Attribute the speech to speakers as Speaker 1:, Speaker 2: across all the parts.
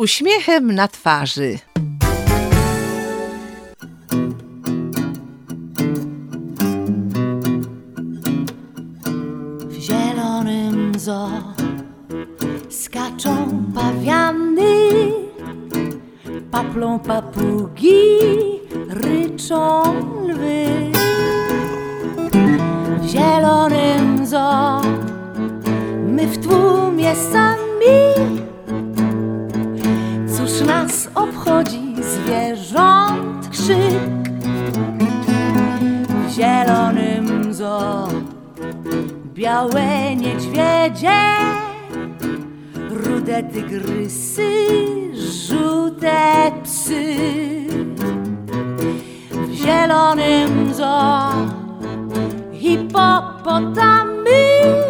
Speaker 1: uśmiechem na twarzy.
Speaker 2: W zielonym zoo skaczą pawiany, paplą papugi, ryczą lwy. W zielonym zoo my w tłumie sami. Cóż nas obchodzi zwierząt krzyk? W zielonym zoo białe niedźwiedzie, rude tygrysy, żółte psy. W zielonym zoo hipopotamy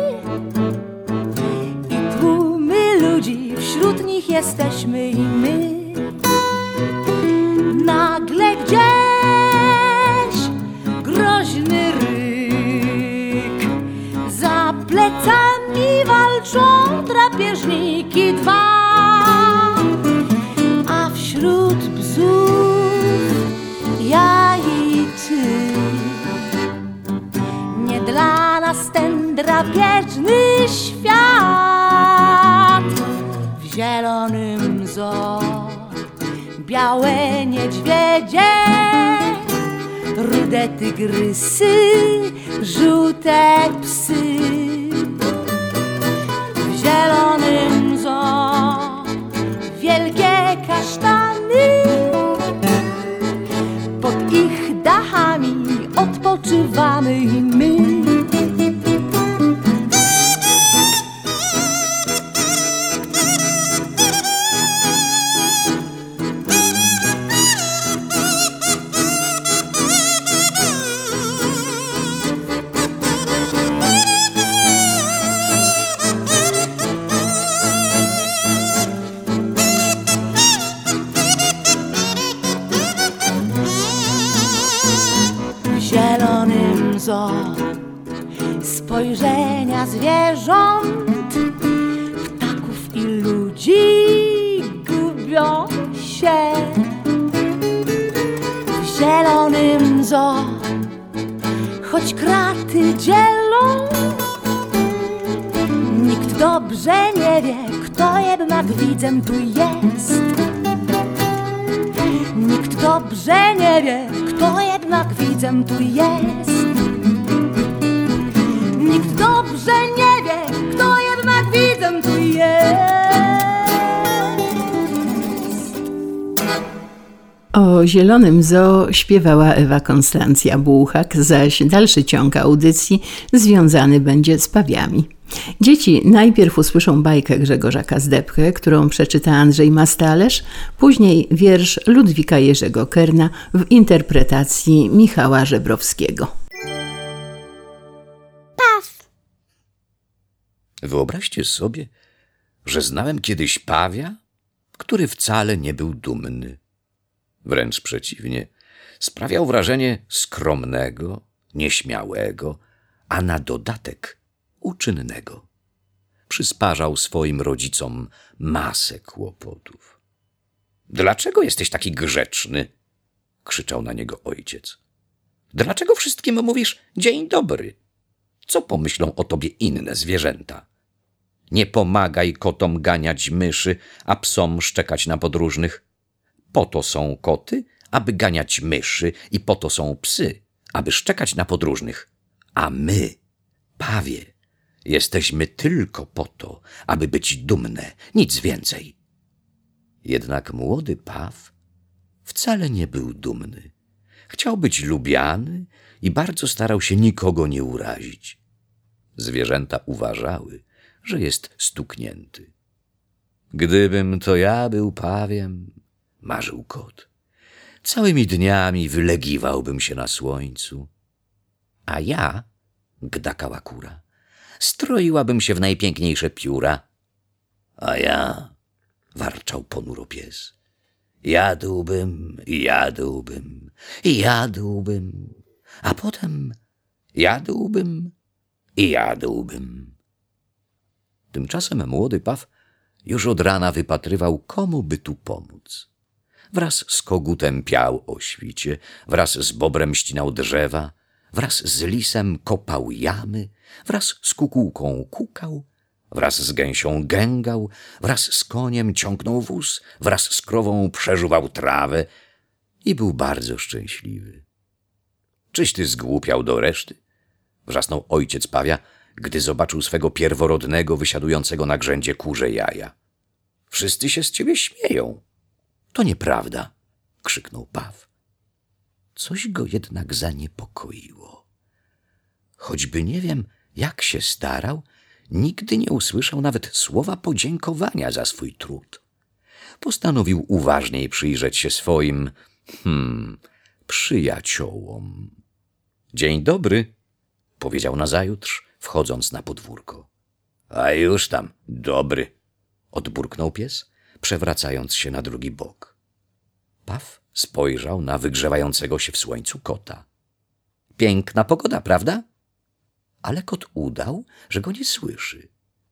Speaker 2: i tłumy ludzi, wśród nich jesteśmy i my. Nagle gdzieś groźny ryk, za plecami walczą drapieżniki dwa, a wśród bzów ja i ty. Nie dla nas ten drapieżny świat. W zielonym zoo białe niedźwiedzie, rude tygrysy, żółte psy. W zielonym zoo wielkie kasztany, pod ich dachami odpoczywamy i my. W zielonym zoo spojrzenia zwierząt, ptaków i ludzi gubią się. W zielonym zoo choć kraty dzielą, nikt dobrze nie wie, kto jednak widzem tu jest. Nikt dobrze nie wie, kto jednak widzem tu jest. Nikt dobrze nie wie, kto jednak widzem tu jest.
Speaker 3: O zielonym zoo śpiewała Ewa Konstancja Bułhak, zaś dalszy ciąg audycji związany będzie z pawiami. Dzieci najpierw usłyszą bajkę Grzegorza Kazdepkę, którą przeczyta Andrzej Mastalerz, później wiersz Ludwika Jerzego Kerna w interpretacji Michała Żebrowskiego.
Speaker 4: Paw. Wyobraźcie sobie, że znałem kiedyś pawia, który wcale nie był dumny. Wręcz przeciwnie, sprawiał wrażenie skromnego, nieśmiałego, a na dodatek uczynnego. Przysparzał swoim rodzicom masę kłopotów. Dlaczego jesteś taki grzeczny? Krzyczał na niego ojciec. Dlaczego wszystkim mówisz dzień dobry? Co pomyślą o tobie inne zwierzęta? Nie pomagaj kotom ganiać myszy, a psom szczekać na podróżnych. Po to są koty, aby ganiać myszy, i po to są psy, aby szczekać na podróżnych. A my, pawie, jesteśmy tylko po to, aby być dumne, nic więcej. Jednak młody paw wcale nie był dumny. Chciał być lubiany i bardzo starał się nikogo nie urazić. Zwierzęta uważały, że jest stuknięty. Gdybym to ja był pawiem, marzył kot, całymi dniami wylegiwałbym się na słońcu. A ja, gdakała kura, stroiłabym się w najpiękniejsze pióra. A ja, warczał ponuro pies, jadłbym i jadłbym i jadłbym, a potem jadłbym i jadłbym. Tymczasem młody paw już od rana wypatrywał, komu by tu pomóc. Wraz z kogutem piał o świcie, wraz z bobrem ścinał drzewa, wraz z lisem kopał jamy, wraz z kukułką kukał, wraz z gęsią gęgał, wraz z koniem ciągnął wóz, wraz z krową przeżuwał trawę i był bardzo szczęśliwy. Czyś ty zgłupiał do reszty? Wrzasnął ojciec Pawia, gdy zobaczył swego pierworodnego wysiadującego na grzędzie kurze jaja. Wszyscy się z ciebie śmieją. To nieprawda, krzyknął Paw. Coś go jednak zaniepokoiło. Choćby nie wiem, jak się starał, nigdy nie usłyszał nawet słowa podziękowania za swój trud. Postanowił uważniej przyjrzeć się swoim, przyjaciołom. Dzień dobry, powiedział nazajutrz, wchodząc na podwórko. A już tam, dobry, odburknął pies, przewracając się na drugi bok. Paw spojrzał na wygrzewającego się w słońcu kota. Piękna pogoda, prawda? Ale kot udał, że go nie słyszy.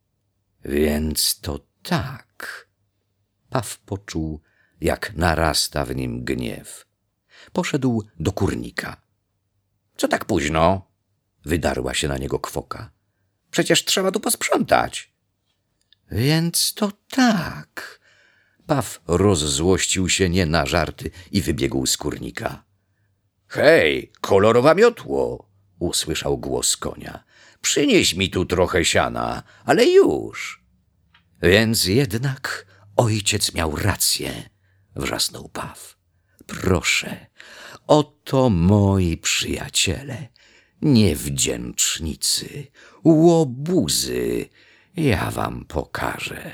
Speaker 4: Więc to tak. Paw poczuł, jak narasta w nim gniew. Poszedł do kurnika. Co tak późno? Wydarła się na niego kwoka. Przecież trzeba tu posprzątać. Więc to tak. Paw rozzłościł się nie na żarty i wybiegł z kurnika. Hej, kolorowa miotło! Usłyszał głos konia. Przynieś mi tu trochę siana, ale już. Więc jednak ojciec miał rację, wrzasnął Paw. Proszę, oto moi przyjaciele, niewdzięcznicy, łobuzy, ja wam pokażę.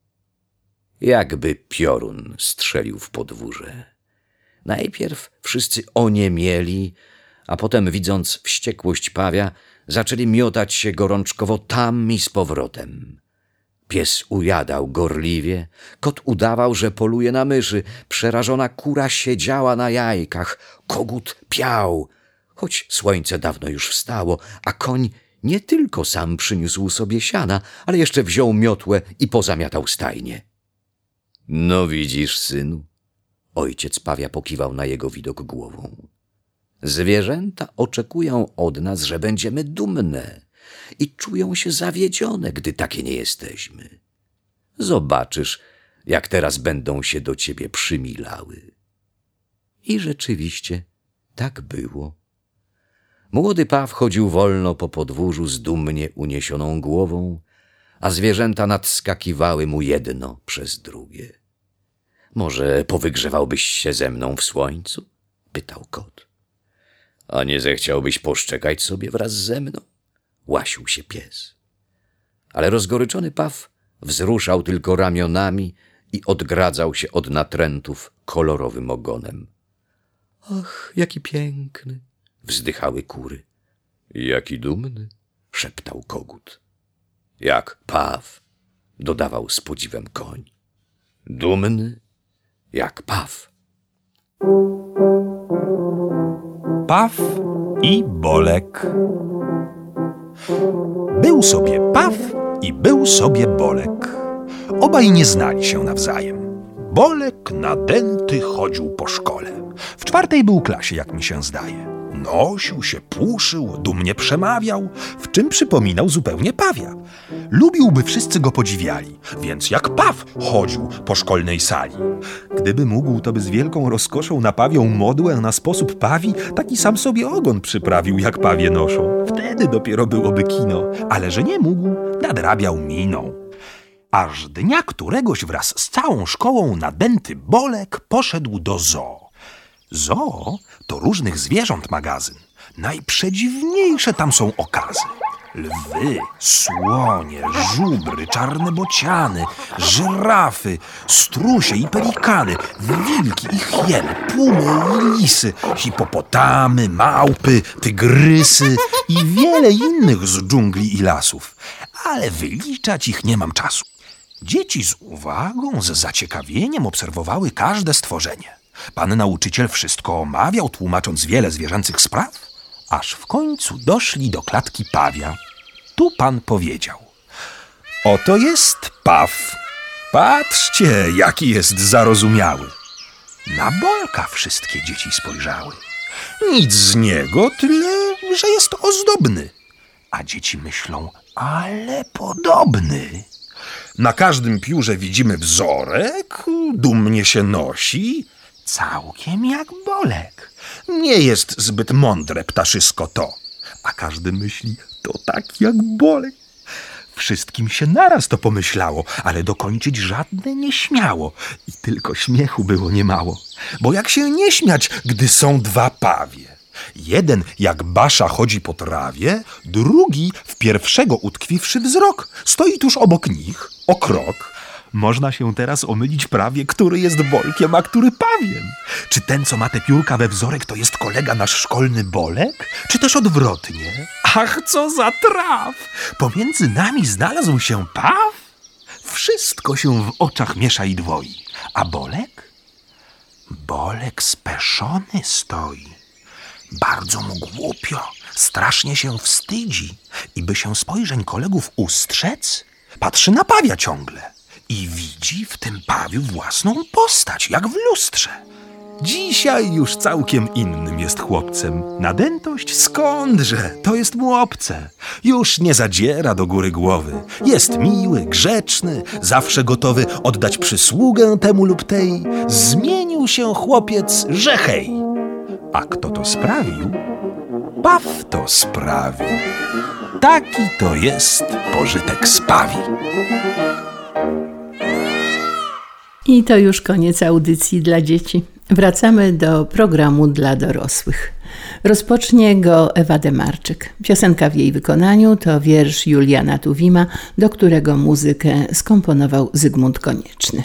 Speaker 4: Jakby piorun strzelił w podwórze. Najpierw wszyscy oniemieli, a potem, widząc wściekłość Pawia, zaczęli miotać się gorączkowo tam i z powrotem. Pies ujadał gorliwie, kot udawał, że poluje na myszy, przerażona kura siedziała na jajkach, kogut piał, choć słońce dawno już wstało, a koń nie tylko sam przyniósł sobie siana, ale jeszcze wziął miotłę i pozamiatał stajnię. No widzisz, synu, ojciec Pawia pokiwał na jego widok głową. Zwierzęta oczekują od nas, że będziemy dumne i czują się zawiedzione, gdy takie nie jesteśmy. Zobaczysz, jak teraz będą się do ciebie przymilały. I rzeczywiście tak było. Młody Paw chodził wolno po podwórzu z dumnie uniesioną głową, a zwierzęta nadskakiwały mu jedno przez drugie. Może powygrzewałbyś się ze mną w słońcu? Pytał kot. A nie zechciałbyś poszczekać sobie wraz ze mną? Łasił się pies. Ale rozgoryczony Paw wzruszał tylko ramionami i odgradzał się od natrętów kolorowym ogonem. Ach, jaki piękny! Wzdychały kury. Jaki dumny! Szeptał kogut. Jak Paw! Dodawał z podziwem koń. Dumny jak Paw.
Speaker 5: Paw i Bolek. Był sobie Paw i był sobie Bolek. Obaj nie znali się nawzajem. Bolek nadęty chodził po szkole. W 4. był klasie, jak mi się zdaje. Nosił się, puszył, dumnie przemawiał, w czym przypominał zupełnie Pawia. Lubił, by wszyscy go podziwiali, więc jak Paw chodził po szkolnej sali. Gdyby mógł, to by z wielką rozkoszą napawiał modłę na sposób Pawi, taki sam sobie ogon przyprawił, jak pawie noszą. Wtedy dopiero byłoby kino, ale że nie mógł, nadrabiał miną. Aż dnia któregoś wraz z całą szkołą nadęty Bolek poszedł do zoo. Zoo to różnych zwierząt magazyn. Najprzedziwniejsze tam są okazy. Lwy, słonie, żubry, czarne bociany, żyrafy, strusie i pelikany, wilki i hieny, pumy i lisy, hipopotamy, małpy, tygrysy i wiele innych z dżungli i lasów. Ale wyliczać ich nie mam czasu. Dzieci z uwagą, z zaciekawieniem obserwowały każde stworzenie. Pan nauczyciel wszystko omawiał, tłumacząc wiele zwierzęcych spraw, aż w końcu doszli do klatki Pawia. Tu pan powiedział: oto jest Paw, Patrzcie, jaki jest zarozumiały. Na Bolka wszystkie dzieci spojrzały. Nic z niego, tyle, że jest ozdobny. A dzieci myślą, ale podobny. Na każdym piórze widzimy wzorek, dumnie się nosi. Całkiem jak Bolek. Nie jest zbyt mądre ptaszysko to. A każdy myśli, to tak jak Bolek. Wszystkim się naraz to pomyślało, ale dokończyć żadne nie śmiało. I tylko śmiechu było niemało. Bo jak się nie śmiać, gdy są dwa pawie? Jeden jak Basza chodzi po trawie, drugi w pierwszego utkwiwszy wzrok. Stoi tuż obok nich, o krok. Można się teraz omylić prawie, który jest Bolkiem, a który pawiem. Czy ten, co ma te piórka we wzorek, to jest kolega nasz szkolny Bolek? Czy też odwrotnie? Ach, co za traf! Pomiędzy nami znalazł się paw? Wszystko się w oczach miesza i dwoi. A Bolek? Bolek speszony stoi. Bardzo mu głupio, strasznie się wstydzi i by się spojrzeń kolegów ustrzec, patrzy na pawia ciągle i widzi w tym pawiu własną postać, jak w lustrze. Dzisiaj już całkiem innym jest chłopcem. Nadętość skądże, to jest mu obce. Już nie zadziera do góry głowy. Jest miły, grzeczny, zawsze gotowy oddać przysługę temu lub tej. Zmienił się chłopiec, że hej. A kto to sprawił? Paw to sprawił. Taki to jest pożytek z pawi.
Speaker 3: I to już koniec audycji dla dzieci. Wracamy do programu dla dorosłych. Rozpocznie go Ewa Demarczyk. Piosenka w jej wykonaniu to wiersz Juliana Tuwima, do którego muzykę skomponował Zygmunt Konieczny.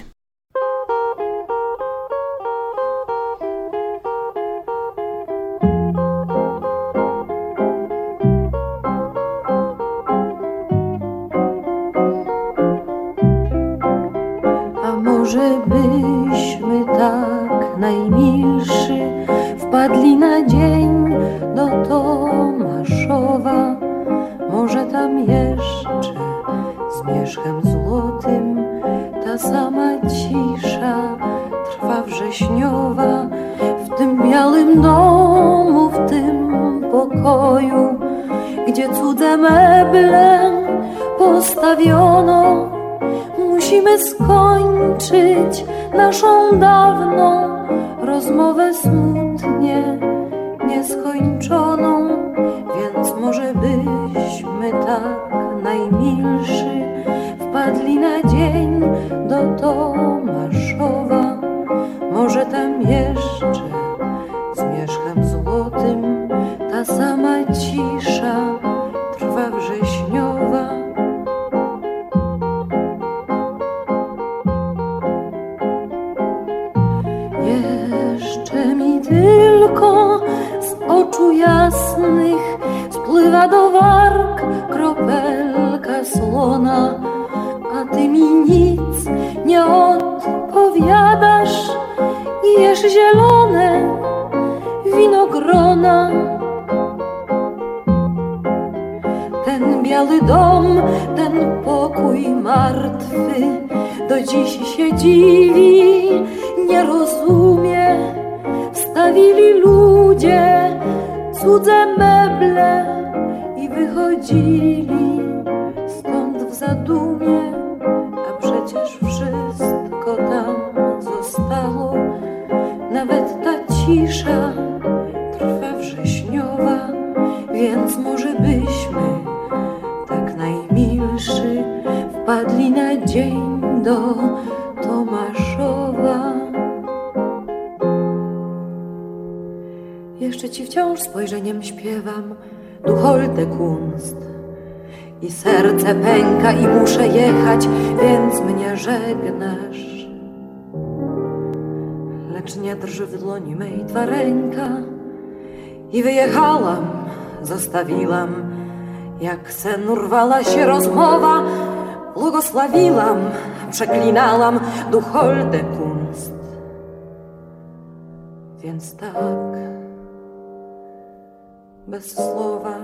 Speaker 2: Może byśmy tak najmilszy wpadli na dzień do Tomaszowa. Może tam jeszcze z mieszkiem złotym ta sama cisza trwa wrześniowa. W tym białym domu, w tym pokoju, gdzie cudze meble postawiono, musimy skończyć naszą dawną rozmowę smutnie nieskończoną. Więc może byśmy tak najmilszy wpadli na dzień do Tomaszowa. Może tam jeszcze z mieszkiem złotym ta sama cisza trwa wrześniowa. Jeszcze mi tylko z oczu jasnych spływa do warg kropelka słona, a ty mi nic nie odpowiadasz i jesz zielone winogrona. Ten biały dom, ten pokój martwy do dziś się dziwi, nie rozumie. Wstawili ludzie cudze meble i wychodzili stąd w zadumie, a przecież wszystko tam zostało. Nawet ta cisza trwa wrześniowa, więc może byśmy tak najmilszy wpadli na dzień do Tomaszowa. Jeszcze ci wciąż spojrzeniem śpiewam Du holte Kunst i serce pęka i muszę jechać, więc mnie żegnasz. Lecz nie drży w dłoni mej twa ręka i wyjechałam, zostawiłam, jak sen urwała się rozmowa. Błogosławiłam, przeklinałam Du holte Kunst. Więc tak, bez słowa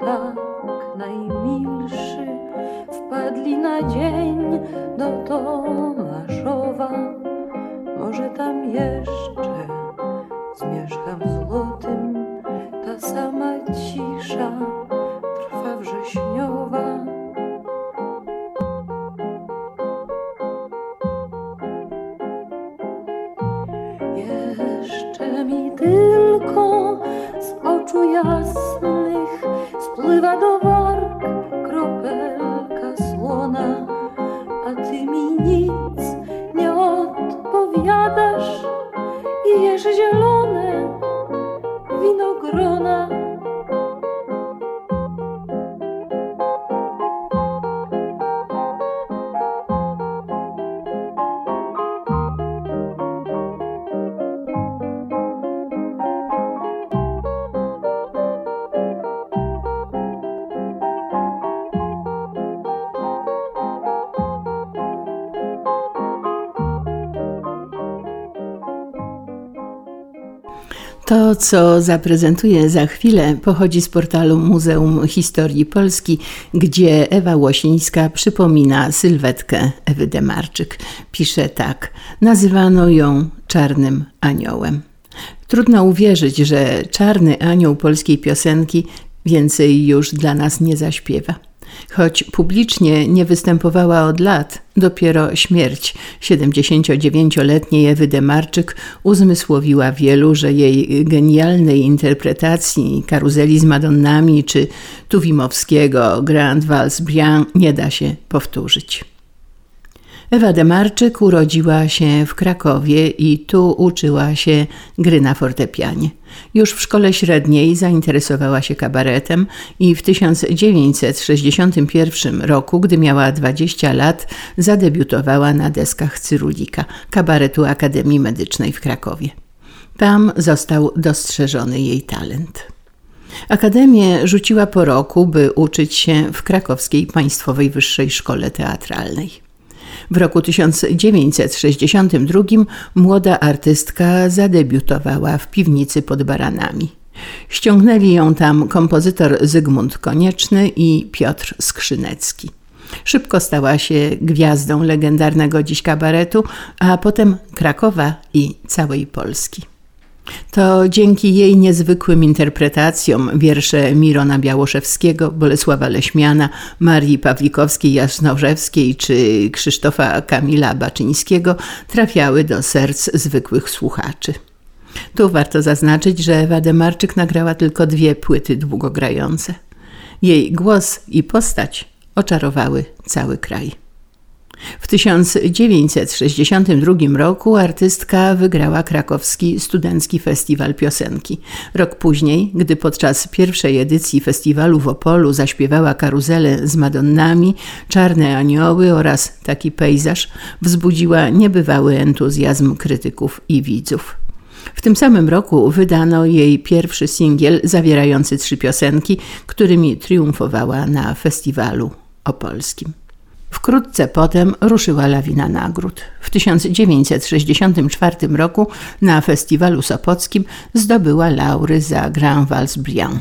Speaker 2: tak najmilszy wpadli na dzień do Tomaszowa. Może tam jeszcze z mieszkam złotym ta sama cisza trwa wrześniowa. Jeszcze mi tylko z oczu jasnych spływa do warg kropelka słona, a ty mi nic nie odpowiadasz i jesz zielone winogrona.
Speaker 3: To, co zaprezentuję za chwilę, pochodzi z portalu Muzeum Historii Polski, gdzie Ewa Łosińska przypomina sylwetkę Ewy Demarczyk. Pisze tak: nazywano ją Czarnym Aniołem. Trudno uwierzyć, że Czarny Anioł polskiej piosenki więcej już dla nas nie zaśpiewa. Choć publicznie nie występowała od lat, dopiero śmierć 79-letniej Ewy Demarczyk uzmysłowiła wielu, że jej genialnej interpretacji Karuzeli z Madonnami czy Tuwimowskiego Grand Vals Briand nie da się powtórzyć. Ewa Demarczyk urodziła się w Krakowie i tu uczyła się gry na fortepianie. Już w szkole średniej zainteresowała się kabaretem i w 1961 roku, gdy miała 20 lat, zadebiutowała na deskach Cyrulika, kabaretu Akademii Medycznej w Krakowie. Tam został dostrzeżony jej talent. Akademię rzuciła po roku, by uczyć się w Krakowskiej Państwowej Wyższej Szkole Teatralnej. W roku 1962 młoda artystka zadebiutowała w Piwnicy pod Baranami. Ściągnęli ją tam kompozytor Zygmunt Konieczny i Piotr Skrzynecki. Szybko stała się gwiazdą legendarnego dziś kabaretu, a potem Krakowa i całej Polski. To dzięki jej niezwykłym interpretacjom wiersze Mirona Białoszewskiego, Bolesława Leśmiana, Marii Pawlikowskiej-Jasnorzewskiej czy Krzysztofa Kamila Baczyńskiego trafiały do serc zwykłych słuchaczy. Tu warto zaznaczyć, że Ewa Demarczyk nagrała tylko 2 płyty długogrające. Jej głos i postać oczarowały cały kraj. W 1962 roku artystka wygrała krakowski Studencki Festiwal Piosenki. Rok później, gdy podczas pierwszej edycji festiwalu w Opolu zaśpiewała Karuzelę z Madonnami, Czarne Anioły oraz Taki pejzaż, wzbudziła niebywały entuzjazm krytyków i widzów. W tym samym roku wydano jej pierwszy singiel zawierający 3 piosenki, którymi triumfowała na festiwalu opolskim. Wkrótce potem ruszyła lawina nagród. W 1964 roku na festiwalu sopockim zdobyła laury za Grand Vals Briand.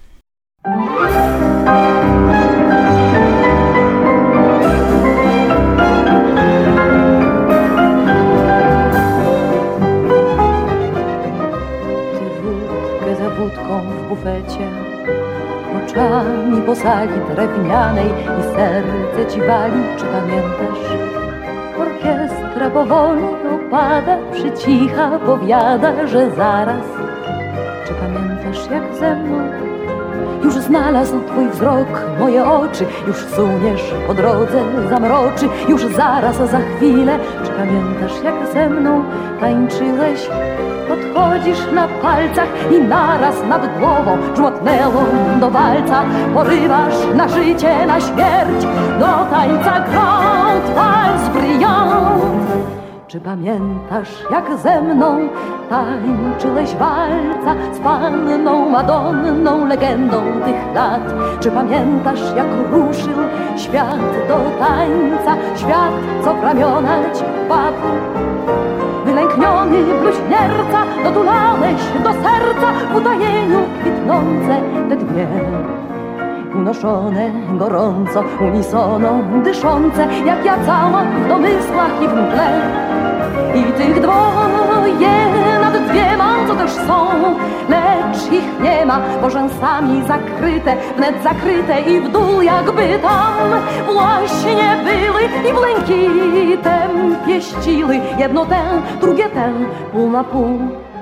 Speaker 2: Ty wódkę za wódką w bufecie, oczami po sali drewnianej i serce ci wali. Czy pamiętasz? Orkiestra powoli opada, przycicha, powiada, że zaraz. Czy pamiętasz, jak ze mną już znalazł twój wzrok moje oczy? Już suniesz po drodze, zamroczy, już zaraz, za chwilę. Czy pamiętasz, jak ze mną tańczyłeś? Podchodzisz na palcach i naraz nad głową żmotnęło do walca. Porywasz na życie, na śmierć, do tańca Grand Vals Briand. Czy pamiętasz, jak ze mną tańczyłeś walca z panną Madonną, legendą tych lat? Czy pamiętasz, jak ruszył świat do tańca, świat, co w ramiona ci wpadł? Wylękniony bluźnierca, dotulałeś do serca w utajeniu kwitnące te dwie. unoszone gorąco, unisono, dyszące, jak ja cała w domysłach i w mgle. I tych dwoje nad dwiema, co też są, lecz ich nie ma, bo rzęsami zakryte, wnet zakryte i w dół jakby tam właśnie były i błękitem pieściły jedno tę, drugie tę, pół na pół.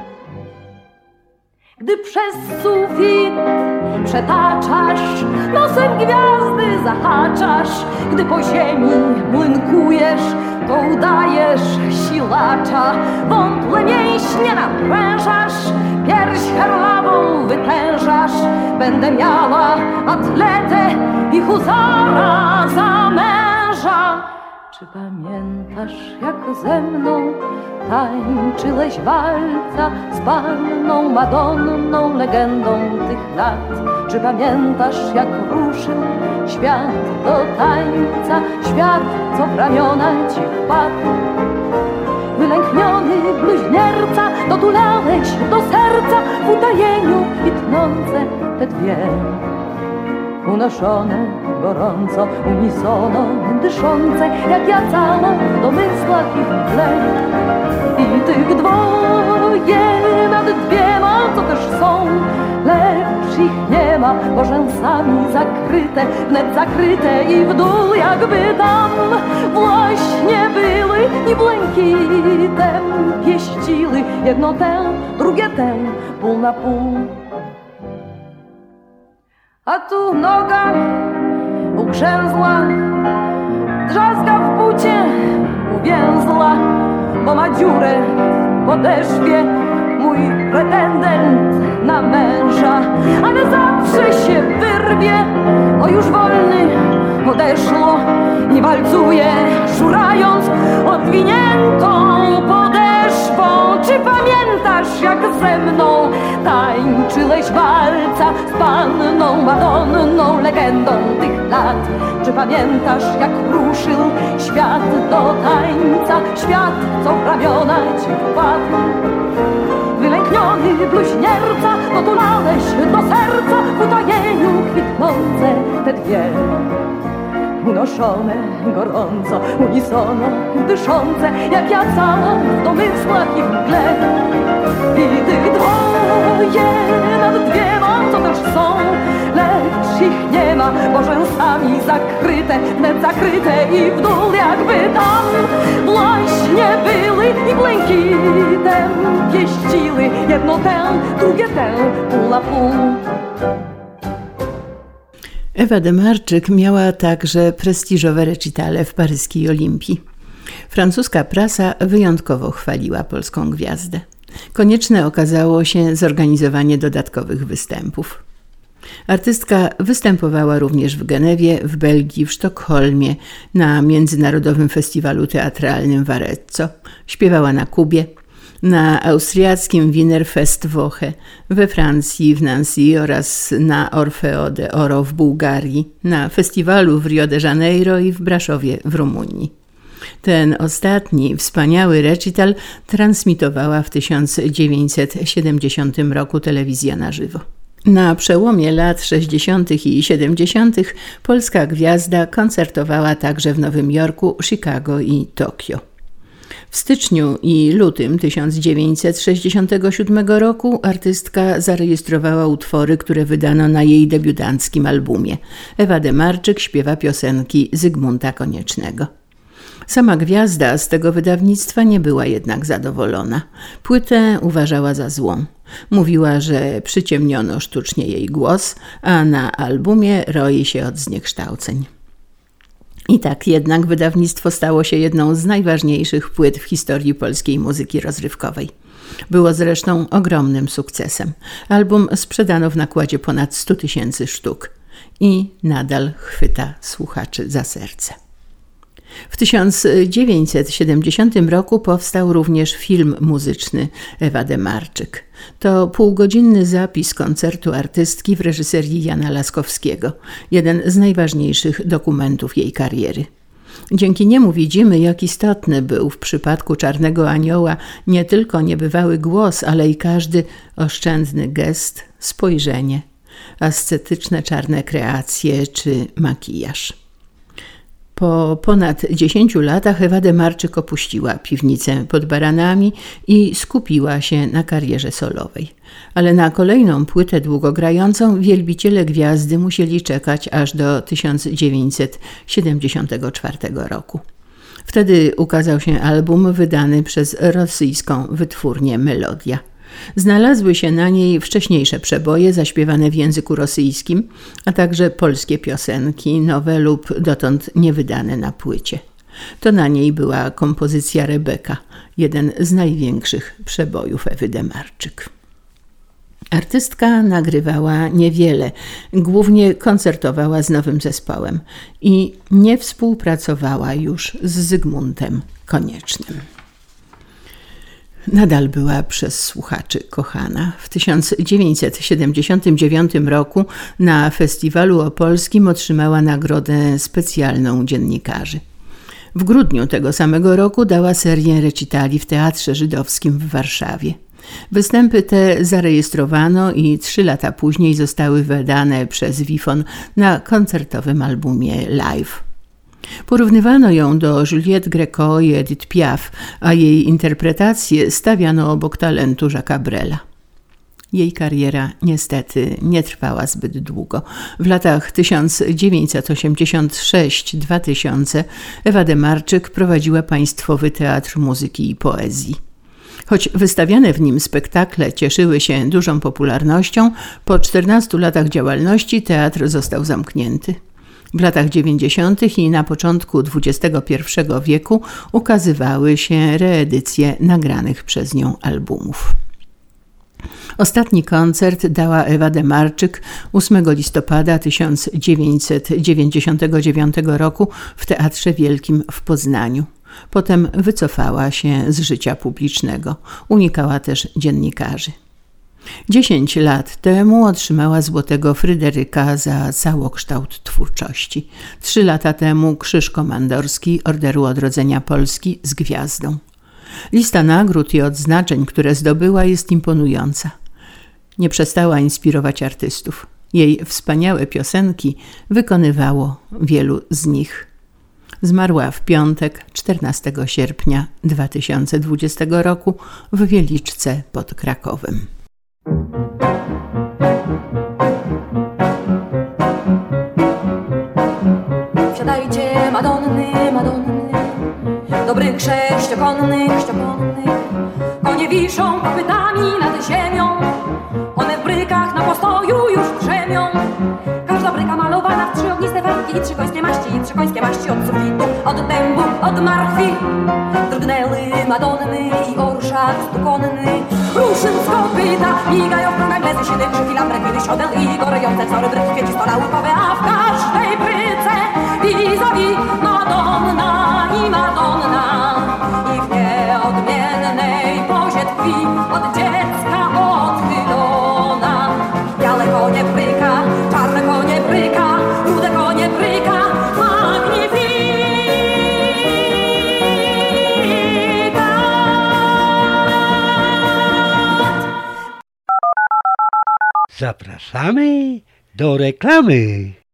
Speaker 2: Gdy przez sufit przetaczasz, nosem gwiazdy zahaczasz, gdy po ziemi młynkujesz, to udajesz silacza, wątle mięśnie naprężasz, pierś herławą wytężasz. Będę miała atletę i huzara za męża. Czy pamiętasz, jak ze mną tańczyłeś walca z panną Madonną, legendą tych lat? Czy pamiętasz, jak ruszył świat do tańca, świat, co w ramiona ci wpadł? Wylękniony bluźnierca, dotulałeś do serca w utajeniu kwitnące te dwie, unoszone gorąco, unisono, dyszące, jak ja cała w domysłach i w mgle. I tych dwoje nad dwiema, co też są, lecz ich nie ma, bo rzęsami zakryte, wnet zakryte i w dół jakby tam właśnie były i błękitem pieściły jedno tę, drugie tę, pół na pół. A tu noga ugrzęzła, drzazga w bucie uwięzła, bo ma dziurę w podeszwie mój pretendent na męża. Ale zawsze się wyrwie, o już wolny odeszło i walcuje, szurając odwiniętą podeszwą. Czy pamiętasz, jak ze mną tańczyłeś walca z panną Madonną, legendą tych lat? Czy pamiętasz, jak ruszył świat do tańca, świat, co w ramiona ci wpadł? Wylękniony bluźnierca, dotulałeś do serca w utajeniu kwitnące te dwie, unoszone gorąco, unisono, dyszące, jak ja cała w domysłach i w mgle. I tych dwoje nad dwiema, co też są, lecz ich nie ma, bo rzęsami zakryte, wnet zakryte i w dół jakby tam właśnie były i błękitem pieściły jedno tę, drugie tę, pół na pół.
Speaker 3: Ewa Demarczyk miała także prestiżowe recitale w paryskiej Olimpii. Francuska prasa wyjątkowo chwaliła polską gwiazdę. Konieczne okazało się zorganizowanie dodatkowych występów. Artystka występowała również w Genewie, w Belgii, w Sztokholmie, na Międzynarodowym Festiwalu Teatralnym w Arezzo. Śpiewała na Kubie, na austriackim Wiener Festwoche, we Francji, w Nancy oraz na Orfeo de Oro w Bułgarii, na festiwalu w Rio de Janeiro i w Braszowie w Rumunii. Ten ostatni wspaniały recital transmitowała w 1970 roku telewizja na żywo. Na przełomie lat 60. i 70. polska gwiazda koncertowała także w Nowym Jorku, Chicago i Tokio. W styczniu i lutym 1967 roku artystka zarejestrowała utwory, które wydano na jej debiutanckim albumie. Ewa Demarczyk śpiewa piosenki Zygmunta Koniecznego. Sama gwiazda z tego wydawnictwa nie była jednak zadowolona. Płytę uważała za złą. Mówiła, że przyciemniono sztucznie jej głos, a na albumie roi się od zniekształceń. I tak jednak wydawnictwo stało się jedną z najważniejszych płyt w historii polskiej muzyki rozrywkowej. Było zresztą ogromnym sukcesem. Album sprzedano w nakładzie ponad 100 000 sztuk i nadal chwyta słuchaczy za serce. W 1970 roku powstał również film muzyczny Ewa Demarczyk. To półgodzinny zapis koncertu artystki w reżyserii Jana Laskowskiego, jeden z najważniejszych dokumentów jej kariery. Dzięki niemu widzimy, jak istotny był w przypadku Czarnego Anioła nie tylko niebywały głos, ale i każdy oszczędny gest, spojrzenie, ascetyczne czarne kreacje czy makijaż. Po ponad 10 latach Ewa Demarczyk opuściła piwnicę pod Baranami i skupiła się na karierze solowej. Ale na kolejną płytę długogrającą wielbiciele gwiazdy musieli czekać aż do 1974 roku. Wtedy ukazał się album wydany przez rosyjską wytwórnię Melodia. Znalazły się na niej wcześniejsze przeboje zaśpiewane w języku rosyjskim, a także polskie piosenki, nowe lub dotąd niewydane na płycie. To na niej była kompozycja Rebeka, jeden z największych przebojów Ewy Demarczyk. Artystka nagrywała niewiele, głównie koncertowała z nowym zespołem i nie współpracowała już z Zygmuntem Koniecznym. Nadal była przez słuchaczy kochana. W 1979 roku na Festiwalu Opolskim otrzymała nagrodę specjalną dziennikarzy. W grudniu tego samego roku dała serię recitali w Teatrze Żydowskim w Warszawie. Występy te zarejestrowano i 3 lata później zostały wydane przez Wifon na koncertowym albumie Live. Porównywano ją do Juliette Gréco i Edith Piaf, a jej interpretację stawiano obok talentu Jacques'a Brela. Jej kariera niestety nie trwała zbyt długo. W latach 1986-2000 Ewa Demarczyk prowadziła Państwowy Teatr Muzyki i Poezji. Choć wystawiane w nim spektakle cieszyły się dużą popularnością, po 14 latach działalności teatr został zamknięty. W latach 90. i na początku XXI wieku ukazywały się reedycje nagranych przez nią albumów. Ostatni koncert dała Ewa Demarczyk 8 listopada 1999 roku w Teatrze Wielkim w Poznaniu. Potem wycofała się z życia publicznego. Unikała też dziennikarzy. 10 lat temu otrzymała Złotego Fryderyka za całokształt twórczości. 3 lata temu Krzyż Komandorski Orderu Odrodzenia Polski z gwiazdą. Lista nagród i odznaczeń, które zdobyła, jest imponująca. Nie przestała inspirować artystów. Jej wspaniałe piosenki wykonywało wielu z nich. Zmarła w piątek, 14 sierpnia 2020 roku w Wieliczce pod Krakowem.
Speaker 2: Wsiadajcie, Madonny, Madonny, dobrych sześciokonnych, konie wiszą kopytami nad ziemią, one w brykach na postoju już drzemią. Każda bryka malowana w 3 ogniste wargi i 3 końskie maści od sufitu, od dębu, od marchwi. Drgnęły Madonny i orszak stukonny, ruszył z kopyta, migają w prągach glezy, 7 krzyki lambrek, kiedyś odel i gorejące wzory bryk, kwiecisto łukowe, a w każdej bryce vis-a-vis Madonna i Madonna. I w nieodmiennej pozie tkwi od dziecka odchylona. Białe konie bryka, czarne konie bryka, rude konie bryka, magnifikat.
Speaker 6: Zapraszamy do reklamy.